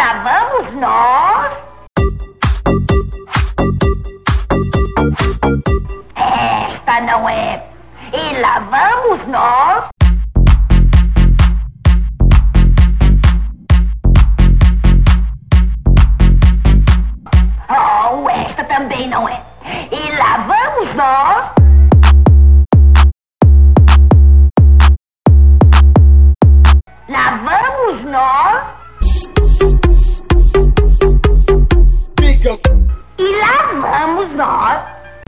lá vamos nós. Esta não é. E lá vamos nós. Oh, esta também não é. E lá vamos nós. Lá vamos nós. E lá vamos nós.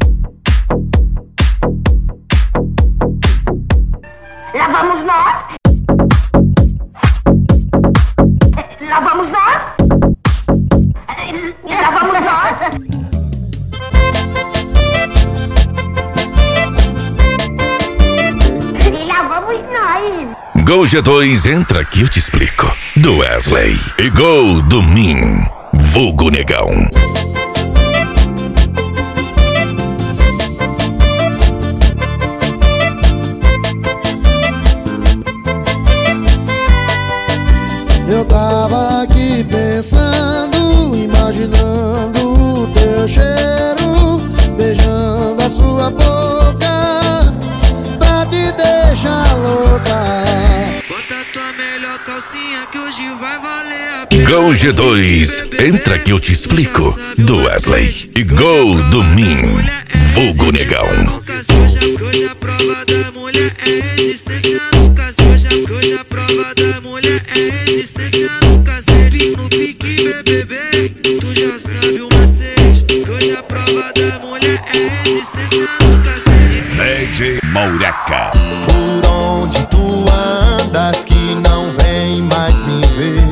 Lá vamos nós. Lá vamos nós. Lá vamos nós. E lá vamos nós. Gol G2, entra que eu te explico. Do Wesley. E gol do Min, vulgo negão. Eu tava aqui pensando, imaginando o teu cheiro, beijando a sua boca, pra te deixar louca. Bota tua melhor calcinha que hoje vai valer a pena. Gol G2, entra que eu te explico. Do Wesley. E gol do Min, vulgo negão. Hoje a prova da mulher é resistência no cacete. Hoje a prova da mulher é resistência no cacete. No pique BBB, tu já sabe o macete. Hoje a prova da mulher é resistência no cacete. DJ Maureca. Por onde tu andas que não vem mais me ver?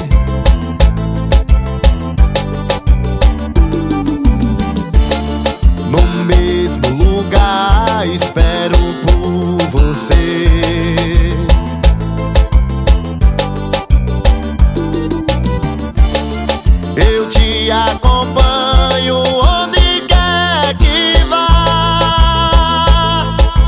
No mesmo lugar espero por você. Eu te acompanho onde quer que vá.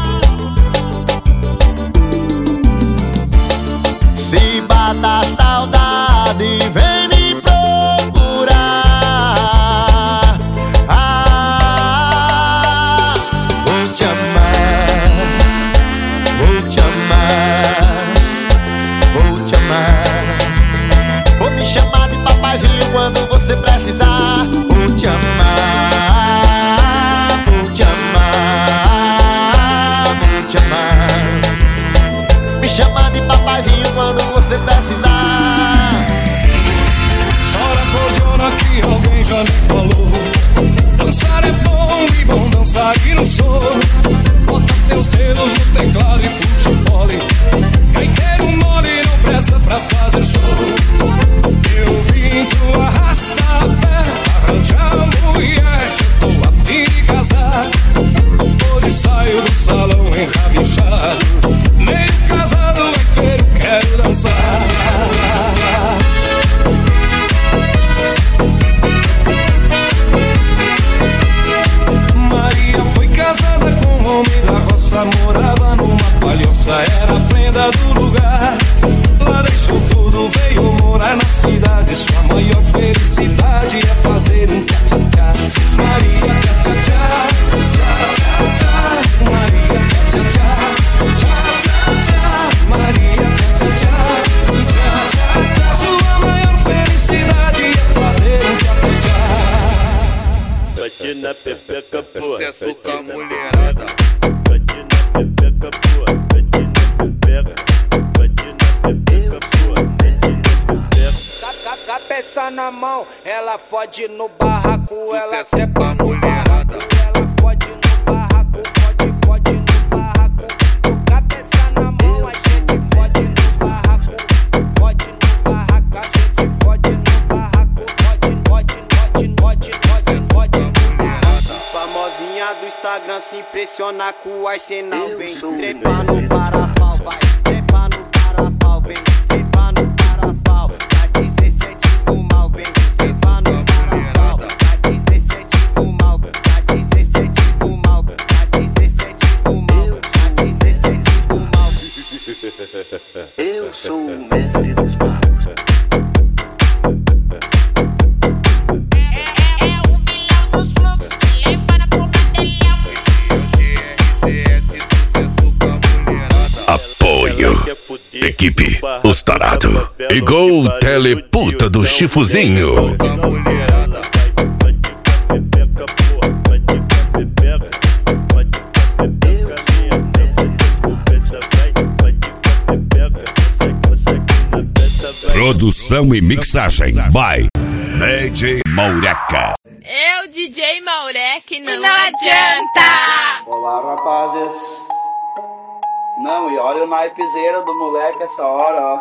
Se bata a saudade, vem me procurar. Vou te amar, vou te amar, vou te amar. Vou me chamar de papaizinho quando você precisar. Vou te amar, vou te amar, vou te amar. Me chamar de papaizinho quando você precisar. Chora cordiona que alguém já me falou. Dançar é bom e bom dançar e não sou. Bota teus dedos no teclado e puxa o fole. Gaiteiro mole não presta pra fazer show. Eu vim tu arrasta a pé, arranjar mulher, tô a fim de casar. Hoje saio do salão enrabixado, meio casado, gaiteiro, quero dançar. Maria foi casada com um homem da roça, morava numa palhoça, era a prenda do lugar. Lá deixou tudo, veio morar na cidade. Sua maior felicidade é fazer um tchá-tchá-tchá. Maria tchá-tchá-tchá, tchá-tchá-tchá. Maria tchá-tchá-tchá, tchá-tchá-tchá. Maria tchá-tchá-tchá, tchá-tchá-tchá. Sua maior felicidade é fazer um tchá-tchá-tchá. Bate na pepeca, pô, sucesso com a mulherada. Bate na pepeca, pô, bate na pepeca. Bate na pepeca, pô, bate na pepeca. Cabeça na mão, ela fode no barraco, ela trepa no mulherada. barraco, ela fode no barraco, fode no barraco. Com cabeça na mão a gente fode no barraco, fode no barraco, a gente fode no barraco, fode no barraco. Famosinha do Instagram se impressiona com o arsenal, vem trepa no parafal, vai trepa no parafal, vem trepa no parafal. Pra dizer se é tipo mal, vem trepa no parafal. Pra dizer se é tipo mal, pra dizer se é tipo mal, pra dizer se é tipo mal, pra dizer se é tipo mal. Eu sou o mestre dos magos. equipe, os tarado. Igual o teleputa do Chifuzinho. Produção e mixagem by DJ Maureca. Eu, DJ Maurec, não adianta! Olá, rapazes. Não, e olha o naipezeiro do moleque essa hora, ó.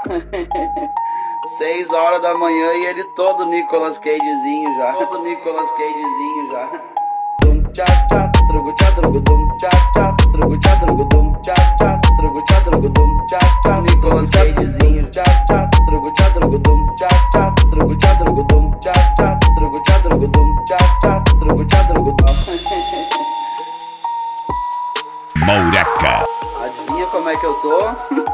6 horas da manhã e ele todo Nicolas Cagezinho já. Todo Nicolas Cagezinho já. Dum tchá tchá, trugo tchá trugo dum tchá tchá, trugo tchá trugo dum tchá tchá, trugo tchá trugo dum tchá tchá, Nicolas Cagezinho tchá tchá, trugo tchá trugo dum tchá tchá, trugo tchá trugo dum tchá tchá, trugo tchá trugo dum tchá tchá, trugo tchá trugo dum. Maureca. Adivinha como é que eu tô?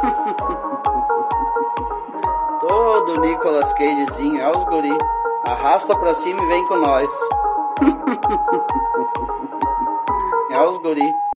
Todo Nicolas Cagezinho, é os guri. Arrasta pra cima e vem com nós. É os guri.